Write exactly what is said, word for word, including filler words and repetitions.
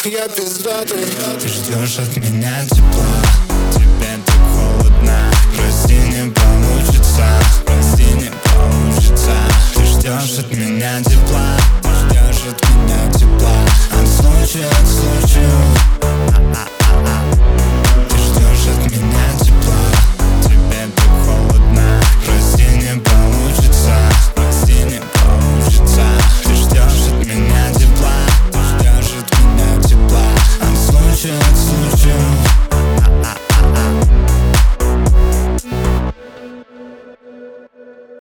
Я пиздатый. Ты ждешь от меня тепла, тебе так холодно. Прости, не получится, прости, не получится. Ты ждешь от меня тепла, ждешь от меня тепла. От случая к случаю.